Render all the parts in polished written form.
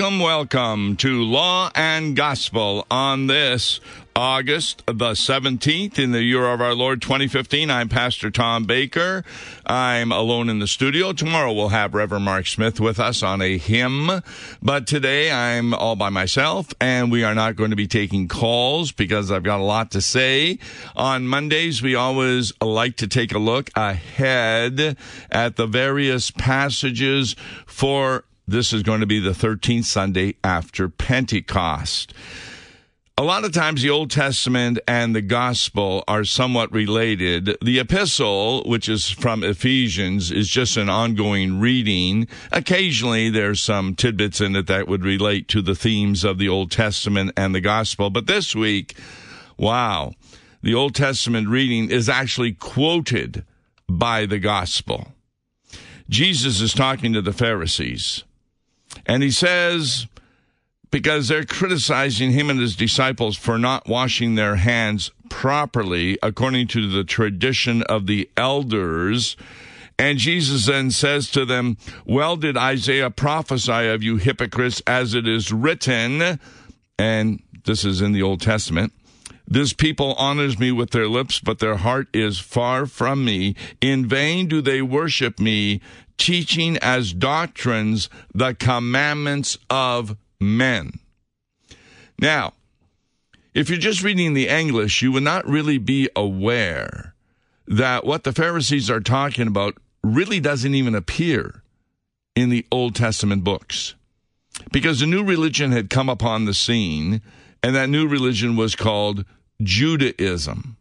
Welcome to Law and Gospel on this August the 17th in the year of our Lord 2015. I'm Pastor Tom Baker. I'm alone in the studio. Tomorrow we'll have Reverend Mark Smith with us on a hymn. But today I'm all by myself, and we are not going to be taking calls because I've got a lot to say. On Mondays, we always like to take a look ahead at the various passages for this is going to be the 13th Sunday after Pentecost. A lot of times the Old Testament and the Gospel are somewhat related. The epistle, which is from Ephesians, is just an ongoing reading. Occasionally there's some tidbits in it that would relate to the themes of the Old Testament and the Gospel. But this week, wow, the Old Testament reading is actually quoted by the Gospel. Jesus is talking to the Pharisees. And he says, because they're criticizing him and his disciples for not washing their hands properly according to the tradition of the elders. And Jesus then says to them, well, did Isaiah prophesy of you hypocrites, as it is written, and this is in the Old Testament, this people honors me with their lips, but their heart is far from me. In vain do they worship me, teaching as doctrines the commandments of men. Now, if you're just reading the English, you would not really be aware that what the Pharisees are talking about really doesn't even appear in the Old Testament books. Because a new religion had come upon the scene, and that new religion was called Judaism.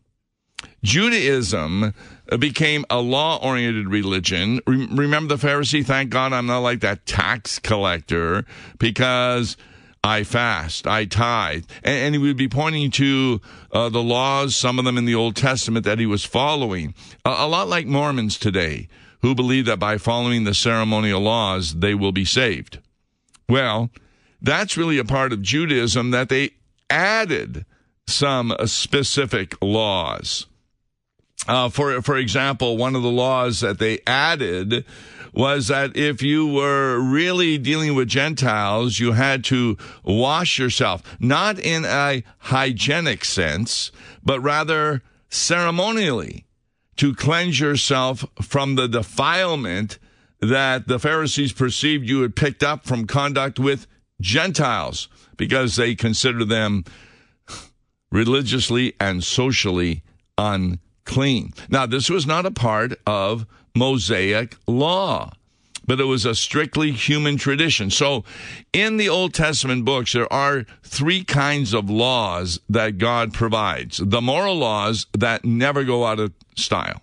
Judaism became a law-oriented religion. Remember the Pharisee? Thank God I'm not like that tax collector because I fast, I tithe. And he would be pointing to the laws, some of them in the Old Testament, that he was following. A lot like Mormons today, who believe that by following the ceremonial laws, they will be saved. Well, that's really a part of Judaism, that they added some specific laws. For example, one of the laws that they added was that if you were really dealing with Gentiles, you had to wash yourself, not in a hygienic sense, but rather ceremonially, to cleanse yourself from the defilement that the Pharisees perceived you had picked up from conduct with Gentiles, because they considered them religiously and socially unclean. Now, this was not a part of Mosaic law, but it was a strictly human tradition. So in the Old Testament books, there are three kinds of laws that God provides. The moral laws that never go out of style.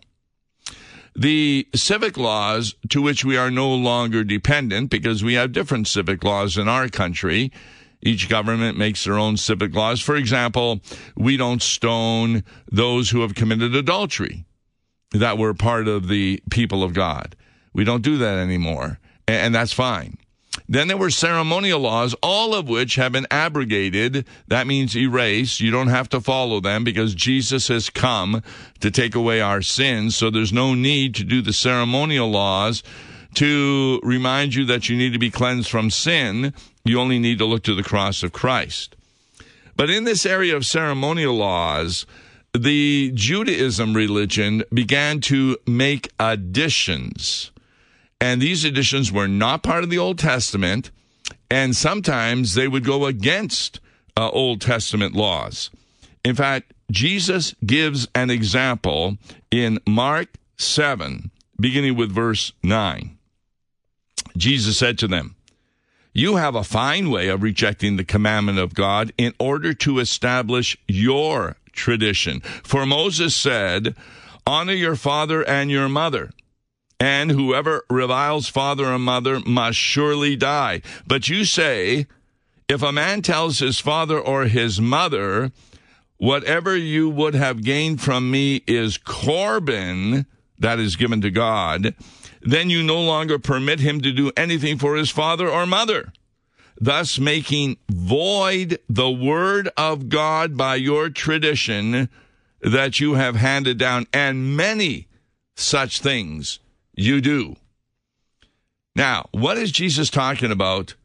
The civic laws, to which we are no longer dependent because we have different civic laws in our country. Each government makes their own civic laws. For example, we don't stone those who have committed adultery that were part of the people of God. We don't do that anymore, and that's fine. Then there were ceremonial laws, all of which have been abrogated. That means erased. You don't have to follow them because Jesus has come to take away our sins, so there's no need to do the ceremonial laws to remind you that you need to be cleansed from sin. You only need to look to the cross of Christ. But in this area of ceremonial laws, the Judaism religion began to make additions. And these additions were not part of the Old Testament, and sometimes they would go against Old Testament laws. In fact, Jesus gives an example in Mark 7, beginning with verse 9. Jesus said to them, "You have a fine way of rejecting the commandment of God in order to establish your tradition. For Moses said, 'Honor your father and your mother,' and whoever reviles father or mother must surely die. But you say, if a man tells his father or his mother, 'Whatever you would have gained from me is Corban,' that is given to God, then you no longer permit him to do anything for his father or mother, thus making void the word of God by your tradition that you have handed down, and many such things you do." Now, what is Jesus talking about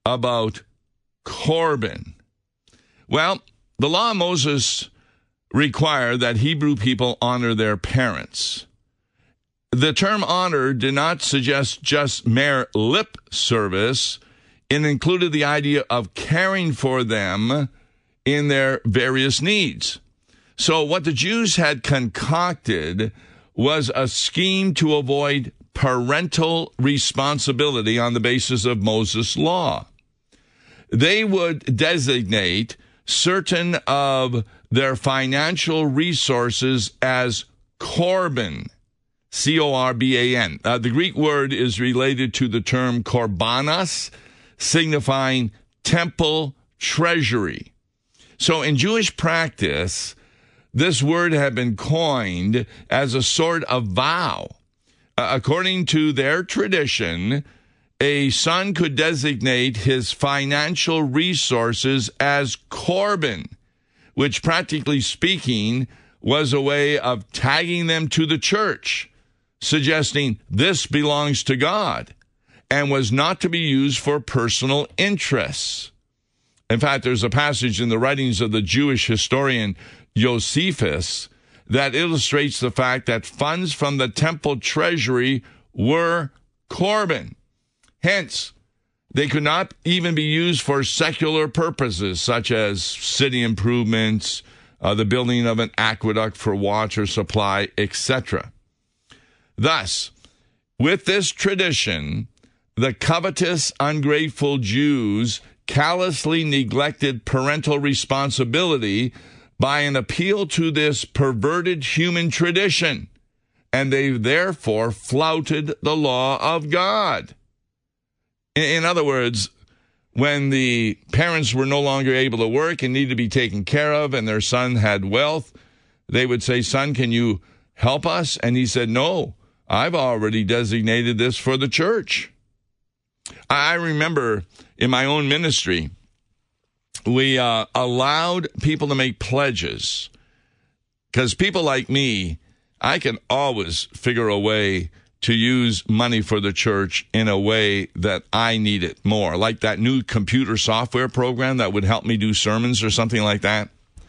about Corban. Well, the law of Moses required that Hebrew people honor their parents. The term honor did not suggest just mere lip service. It included the idea of caring for them in their various needs. So what the Jews had concocted was a scheme to avoid parental responsibility on the basis of Moses' law. They would designate certain of their financial resources as Corban, C-O-R-B-A-N. The Greek word is related to the term korbanos, signifying temple treasury. So in Jewish practice, this word had been coined as a sort of vow. According to their tradition, a son could designate his financial resources as Corban, which practically speaking was a way of tagging them to the church, suggesting this belongs to God and was not to be used for personal interests. In fact, there's a passage in the writings of the Jewish historian Josephus that illustrates the fact that funds from the temple treasury were Corban. Hence, they could not even be used for secular purposes, such as city improvements, the building of an aqueduct for water supply, etc. Thus, with this tradition, the covetous, ungrateful Jews callously neglected parental responsibility by an appeal to this perverted human tradition, and they therefore flouted the law of God. In other words, when the parents were no longer able to work and needed to be taken care of, and their son had wealth, they would say, "Son, can you help us?" And he said, "No, I've already designated this for the church." I remember in my own ministry, we allowed people to make pledges, because people like me, I can always figure a way to use money for the church in a way that I need it more, like that new computer software program that would help me do sermons or something like that.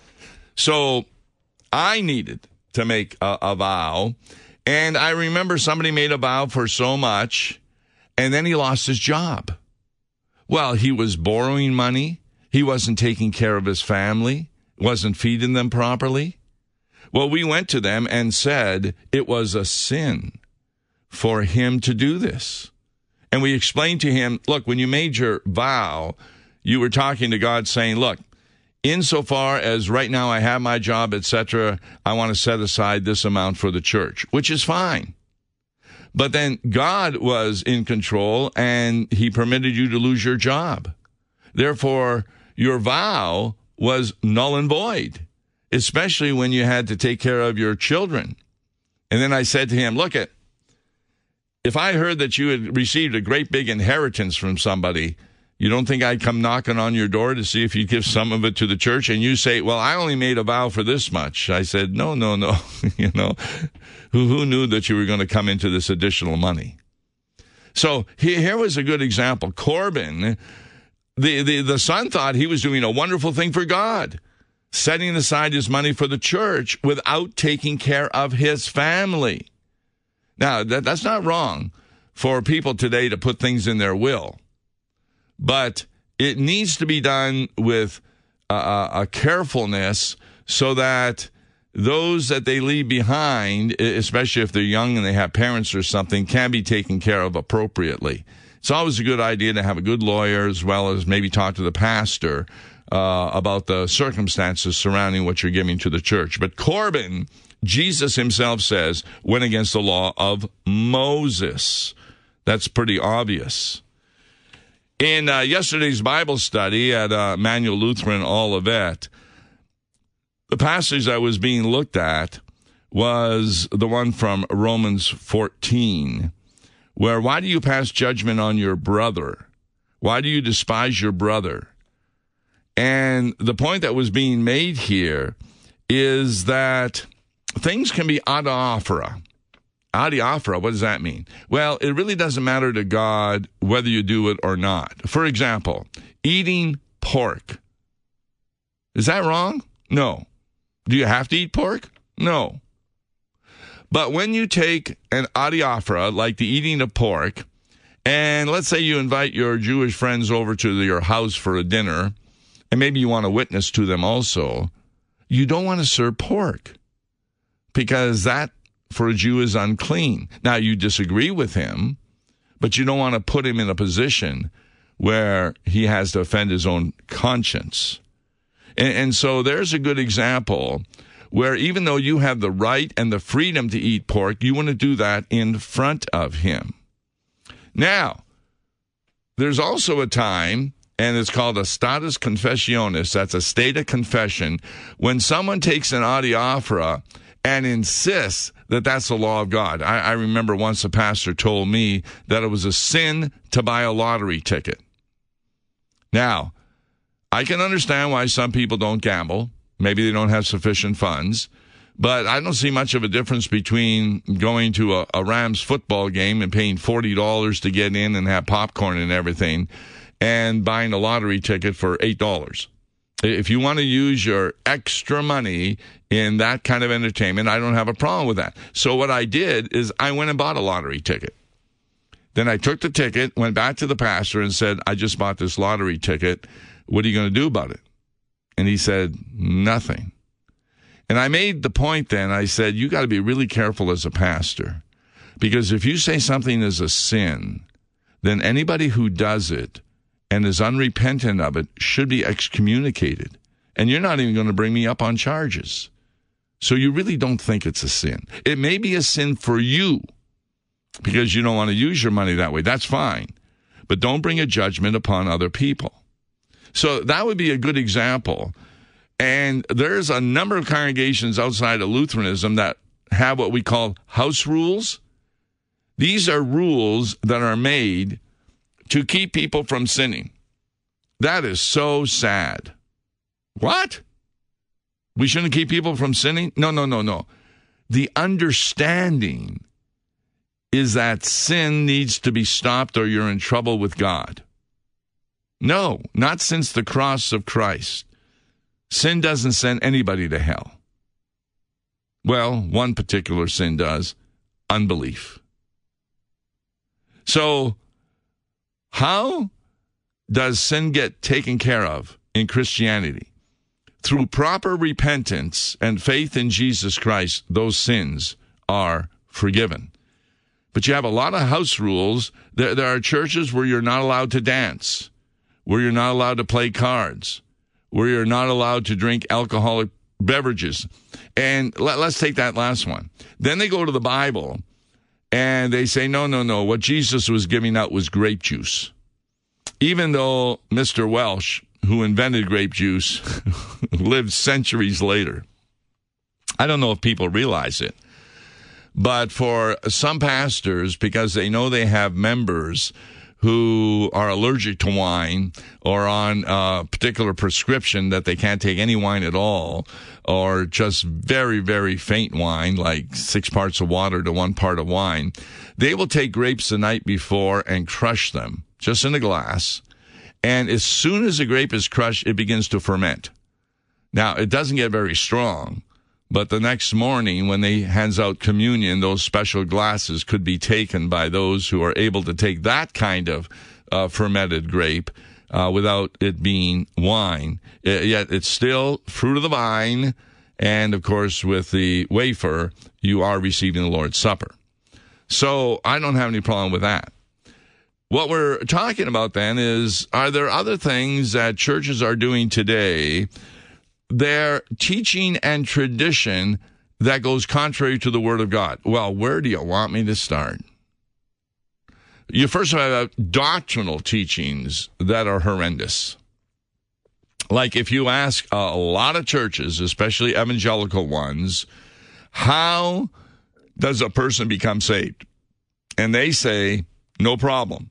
So I needed to make a vow, and I remember somebody made a vow for so much, and then he lost his job. Well, he was borrowing money. He wasn't taking care of his family, wasn't feeding them properly. Well, we went to them and said it was a sin for him to do this. And we explained to him, look, when you made your vow, you were talking to God saying, look, insofar as right now I have my job, etc., I want to set aside this amount for the church, which is fine. But then God was in control, and he permitted you to lose your job. Therefore, your vow was null and void, especially when you had to take care of your children. And then I said to him, look, if I heard that you had received a great big inheritance from somebody, you don't think I'd come knocking on your door to see if you'd give some of it to the church? And you say, well, I only made a vow for this much. I said, no. You know, who knew that you were going to come into this additional money? So here was a good example. Corban, the son thought he was doing a wonderful thing for God, setting aside his money for the church without taking care of his family. Now, that's not wrong for people today to put things in their will, but it needs to be done with a carefulness so that those that they leave behind, especially if they're young and they have parents or something, can be taken care of appropriately. It's always a good idea to have a good lawyer, as well as maybe talk to the pastor about the circumstances surrounding what you're giving to the church. But Corban, Jesus himself says, went against the law of Moses. That's pretty obvious. In yesterday's Bible study at Manual Lutheran Olivet, the passage that was being looked at was the one from Romans 14, where, why do you pass judgment on your brother? Why do you despise your brother? And the point that was being made here is that things can be ad opera. adiaphora, what does that mean? Well, it really doesn't matter to God whether you do it or not. For example, eating pork. Is that wrong? No. Do you have to eat pork? No. But when you take an adiaphora, like the eating of pork, and let's say you invite your Jewish friends over to your house for a dinner, and maybe you want to witness to them also, you don't want to serve pork because that for a Jew is unclean. Now, you disagree with him, but you don't want to put him in a position where he has to offend his own conscience. And so there's a good example where even though you have the right and the freedom to eat pork, you want to do that in front of him. Now, there's also a time, and it's called a status confessionis, that's a state of confession, when someone takes an adiaphora and insists that that's the law of God. I remember once a pastor told me that it was a sin to buy a lottery ticket. Now, I can understand why some people don't gamble. Maybe they don't have sufficient funds. But I don't see much of a difference between going to a Rams football game and paying $40 to get in and have popcorn and everything and buying a lottery ticket for $8. If you want to use your extra money in that kind of entertainment, I don't have a problem with that. So what I did is I went and bought a lottery ticket. Then I took the ticket, went back to the pastor and said, I just bought this lottery ticket. What are you going to do about it? And he said, nothing. And I made the point then, I said, you got to be really careful as a pastor. Because if you say something is a sin, then anybody who does it and is unrepentant of it should be excommunicated. And you're not even going to bring me up on charges. So you really don't think it's a sin. It may be a sin for you because you don't want to use your money that way. That's fine. But don't bring a judgment upon other people. So that would be a good example. And there's a number of congregations outside of Lutheranism that have what we call house rules. These are rules that are made to keep people from sinning. That is so sad. What? We shouldn't keep people from sinning? No. The understanding is that sin needs to be stopped or you're in trouble with God. No, not since the cross of Christ. Sin doesn't send anybody to hell. Well, one particular sin does, unbelief. So, how does sin get taken care of in Christianity? Through proper repentance and faith in Jesus Christ, those sins are forgiven. But you have a lot of house rules. There are churches where you're not allowed to dance, where you're not allowed to play cards, where you're not allowed to drink alcoholic beverages. And let's take that last one. Then they go to the Bible and they say, no, what Jesus was giving out was grape juice. Even though Mr. Welsh, who invented grape juice, lived centuries later. I don't know if people realize it. But for some pastors, because they know they have members who are allergic to wine or on a particular prescription that they can't take any wine at all, or just very, very faint wine, like 6 parts of water to 1 part of wine, they will take grapes the night before and crush them just in a glass. And as soon as a grape is crushed, it begins to ferment. Now, it doesn't get very strong, but the next morning when they hands out communion, those special glasses could be taken by those who are able to take that kind of fermented grape without it being wine. Yet it's still fruit of the vine, and of course with the wafer, you are receiving the Lord's Supper. So I don't have any problem with that. What we're talking about then is, are there other things that churches are doing today, their teaching and tradition that goes contrary to the Word of God? Well, where do you want me to start? You first have doctrinal teachings that are horrendous. Like if you ask a lot of churches, especially evangelical ones, how does a person become saved? And they say, no problem.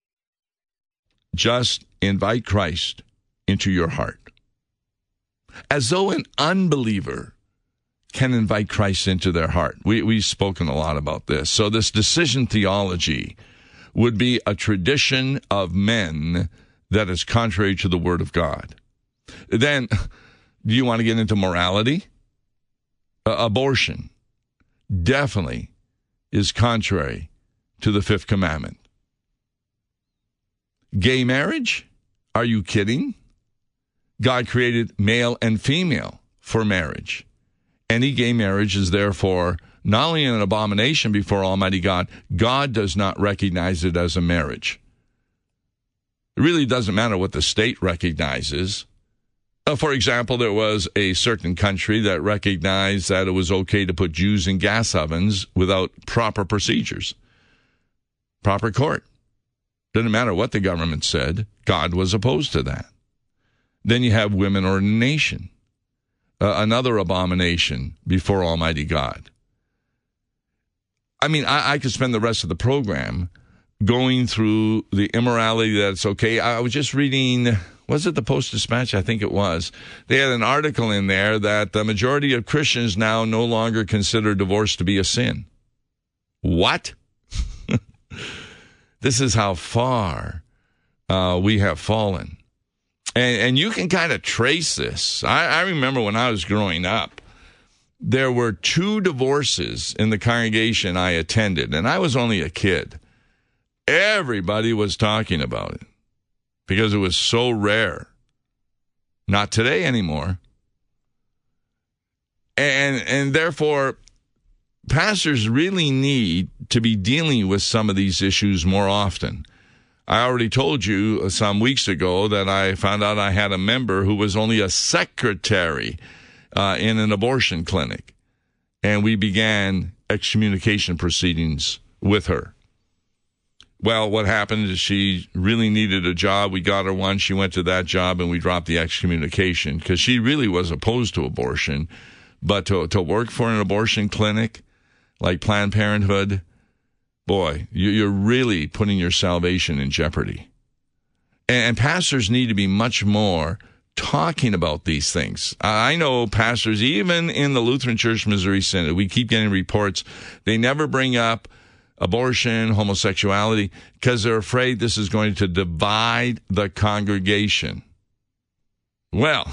Just invite Christ into your heart. As though an unbeliever can invite Christ into their heart. We've spoken a lot about this. So this decision theology would be a tradition of men that is contrary to the Word of God. Then, do you want to get into morality? Abortion definitely is contrary to the fifth commandment. Gay marriage? Are you kidding? God created male and female for marriage. Any gay marriage is therefore not only an abomination before Almighty God, God does not recognize it as a marriage. It really doesn't matter what the state recognizes. For example, there was a certain country that recognized that it was okay to put Jews in gas ovens without proper procedures, proper court. Didn't matter what the government said. God was opposed to that. Then you have women ordination, another abomination before Almighty God. I mean, I could spend the rest of the program going through the immorality that's okay. I was just reading, was it the Post-Dispatch? I think it was. They had an article in there that the majority of Christians now no longer consider divorce to be a sin. What? This is how far we have fallen. And you can kind of trace this. I remember when I was growing up, there were 2 divorces in the congregation I attended, and I was only a kid. Everybody was talking about it because it was so rare. Not today anymore. And therefore, pastors really need to be dealing with some of these issues more often. I already told you some weeks ago that I found out I had a member who was only a secretary in an abortion clinic, and we began excommunication proceedings with her. Well, what happened is she really needed a job. We got her one. She went to that job, and we dropped the excommunication because she really was opposed to abortion. But to work for an abortion clinic like Planned Parenthood, boy, you're really putting your salvation in jeopardy. And pastors need to be much more talking about these things. I know pastors, even in the Lutheran Church Missouri Synod, we keep getting reports, they never bring up abortion, homosexuality, because they're afraid this is going to divide the congregation. Well,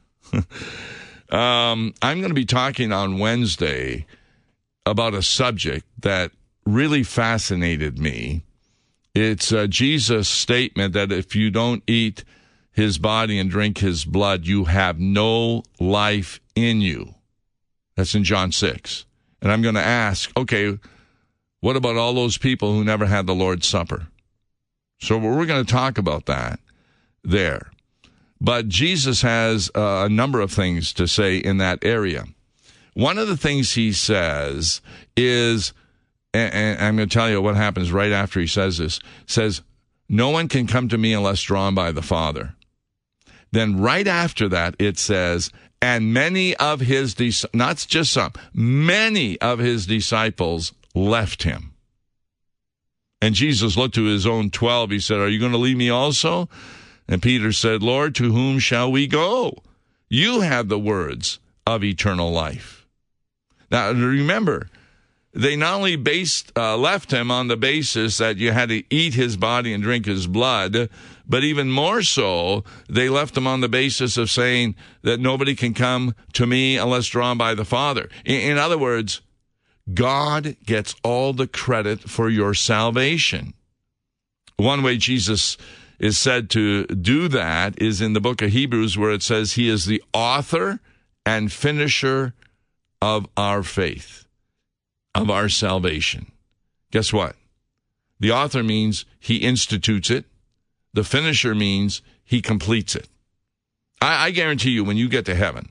I'm going to be talking on Wednesday about a subject that really fascinated me. It's Jesus' statement that if you don't eat his body and drink his blood, you have no life in you. That's in John 6. And I'm going to ask, okay, what about all those people who never had the Lord's Supper? So we're going to talk about that there. But Jesus has a number of things to say in that area. One of the things he says is, and I'm going to tell you what happens right after he says this, says, no one can come to me unless drawn by the Father. Then right after that, it says, and many of his, not just some, many of his disciples left him. And Jesus looked to his own 12. He said, are you going to leave me also? And Peter said, Lord, to whom shall we go? You have the words of eternal life. Now, remember, they not only left him on the basis that you had to eat his body and drink his blood, but even more so, they left him on the basis of saying that nobody can come to me unless drawn by the Father. In other words, God gets all the credit for your salvation. One way Jesus is said to do that is in the book of Hebrews, where it says he is the author and finisher of our faith, of our salvation. Guess what? The author means he institutes it. The finisher means he completes it. I guarantee you, when you get to heaven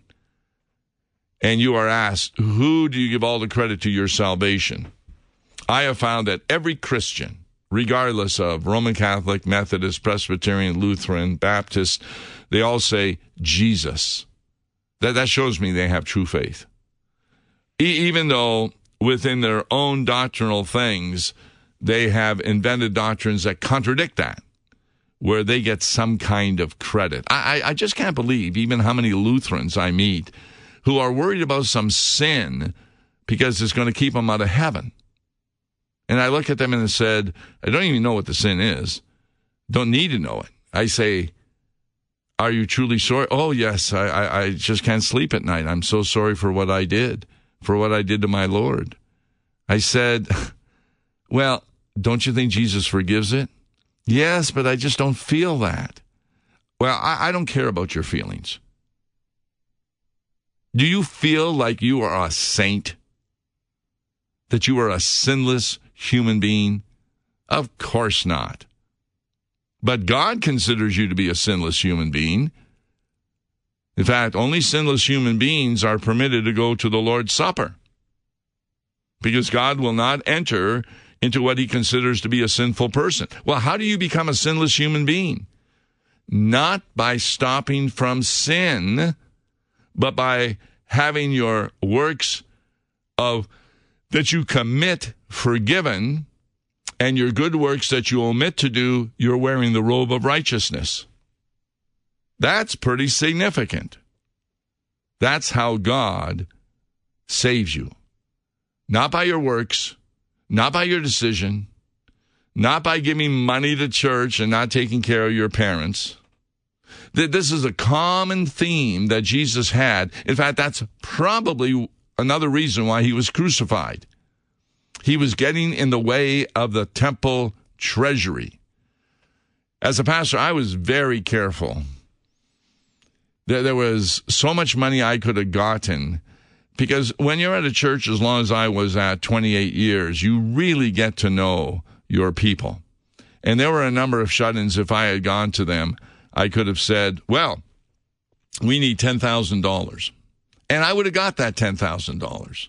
and you are asked, who do you give all the credit to your salvation? I have found that every Christian, regardless of Roman Catholic, Methodist, Presbyterian, Lutheran, Baptist, they all say Jesus. That shows me they have true faith. Even though within their own doctrinal things, they have invented doctrines that contradict that, where they get some kind of credit. I just can't believe even how many Lutherans I meet who are worried about some sin because it's going to keep them out of heaven. And I look at them and I said, I don't even know what the sin is. Don't need to know it. I say, are you truly sorry? Oh, yes, I just can't sleep at night. I'm so sorry for what I did to my Lord. I said, well, don't you think Jesus forgives it? Yes, but I just don't feel that. Well, I don't care about your feelings. Do you feel like you are a saint? That you are a sinless human being? Of course not. But God considers you to be a sinless human being. In fact, only sinless human beings are permitted to go to the Lord's Supper, because God will not enter into what he considers to be a sinful person. Well, how do you become a sinless human being? Not by stopping from sin, but by having your works that you commit forgiven, and your good works that you omit to do, you're wearing the robe of righteousness. That's pretty significant. That's how God saves you. Not by your works, not by your decision, not by giving money to church and not taking care of your parents. This is a common theme that Jesus had. In fact, that's probably another reason why he was crucified. He was getting in the way of the temple treasury. As a pastor, I was very careful. There was so much money I could have gotten, because when you're at a church as long as I was at 28 years, you really get to know your people. And there were a number of shut-ins. If I had gone to them, I could have said, well, we need $10,000. And I would have got that $10,000.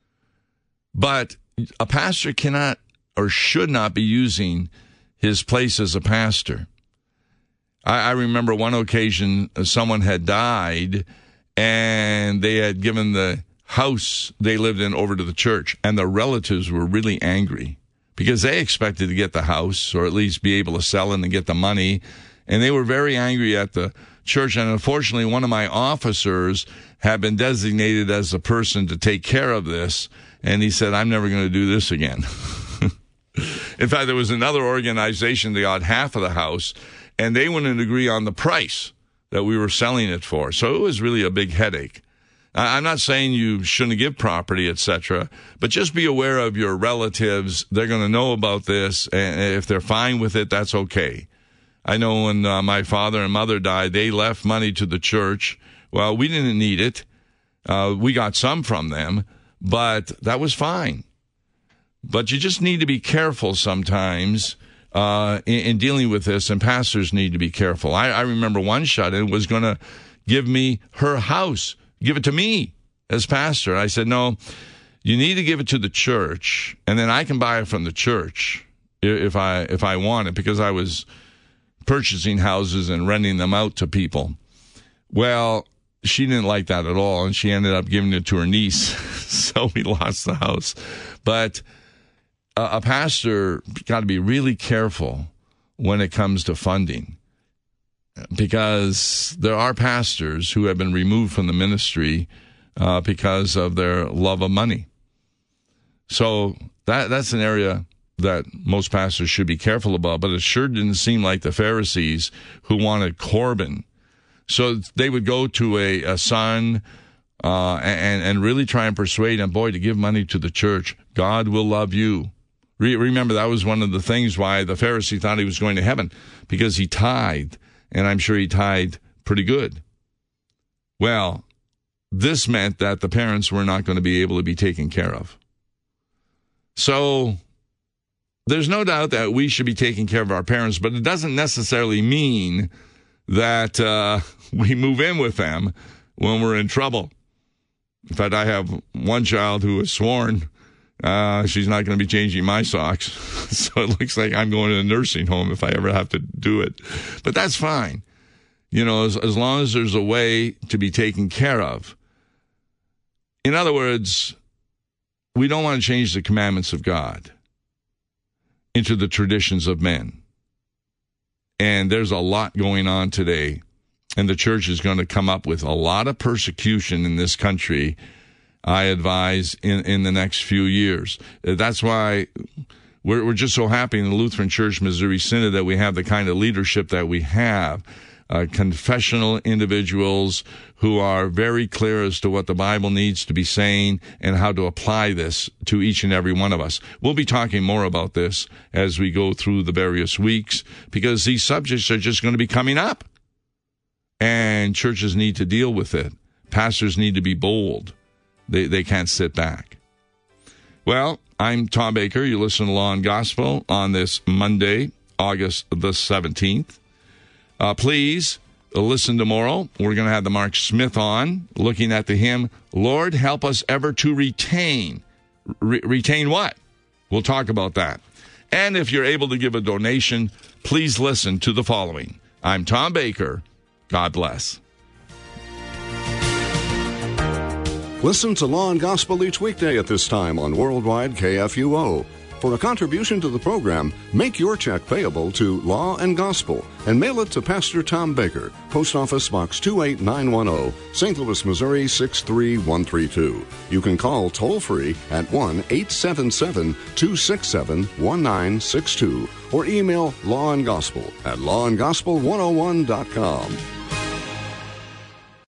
But a pastor cannot or should not be using his place as a pastor. I remember one occasion someone had died and they had given the house they lived in over to the church, and the relatives were really angry because they expected to get the house or at least be able to sell it and get the money, and they were very angry at the church. And unfortunately, one of my officers had been designated as the person to take care of this, and he said, I'm never going to do this again. In fact, there was another organization that got half of the house, and they wouldn't agree on the price that we were selling it for. So it was really a big headache. I'm not saying you shouldn't give property, etc., but just be aware of your relatives. They're going to know about this, and if they're fine with it, that's okay. I know when my father and mother died, they left money to the church. Well, we didn't need it. We got some from them, but that was fine. But you just need to be careful sometimes in dealing with this, and pastors need to be careful. I remember one shut-in was going to give me her house, give it to me as pastor. I said, no, you need to give it to the church, and then I can buy it from the church if I want it, because I was purchasing houses and renting them out to people. Well, she didn't like that at all, and she ended up giving it to her niece, so we lost the house. But a pastor got to be really careful when it comes to funding, because there are pastors who have been removed from the ministry because of their love of money. So that's an area that most pastors should be careful about, but it sure didn't seem like the Pharisees who wanted Corban. So they would go to a son and really try and persuade him, boy, to give money to the church. God will love you. Remember, that was one of the things why the Pharisee thought he was going to heaven, because he tithed, and I'm sure he tithed pretty good. Well, this meant that the parents were not going to be able to be taken care of. So there's no doubt that we should be taking care of our parents, but it doesn't necessarily mean that we move in with them when we're in trouble. In fact, I have one child who has sworn she's not going to be changing my socks. So it looks like I'm going to a nursing home if I ever have to do it. But that's fine. You know, as long as there's a way to be taken care of. In other words, we don't want to change the commandments of God into the traditions of men. And there's a lot going on today and the church is going to come up with a lot of persecution in this country, I advise, in the next few years. That's why we're just so happy in the Lutheran Church Missouri Synod that we have the kind of leadership that we have. Confessional individuals who are very clear as to what the Bible needs to be saying and how to apply this to each and every one of us. We'll be talking more about this as we go through the various weeks, because these subjects are just going to be coming up. And churches need to deal with it. Pastors need to be bold. They can't sit back. Well, I'm Tom Baker. You listen to Law and Gospel on this Monday, August the 17th. Please listen tomorrow. We're going to have the Mark Smith on, looking at the hymn, Lord, help us ever to retain. Retain what? We'll talk about that. And if you're able to give a donation, please listen to the following. I'm Tom Baker. God bless. Listen to Law and Gospel each weekday at this time on Worldwide KFUO. For a contribution to the program, make your check payable to Law and Gospel and mail it to Pastor Tom Baker, Post Office Box 28910, St. Louis, Missouri 63132. You can call toll-free at 1-877-267-1962 or email lawandgospel@lawandgospel101.com.